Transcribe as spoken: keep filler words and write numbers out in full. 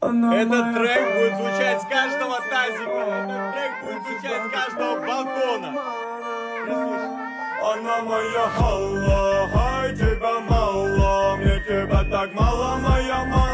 Этот трек будет звучать с каждого тазика. Этот трек будет звучать с каждого балкона. Прислушай. Она моя халла, хай тебя мало, мне тебя так мало, моя мама.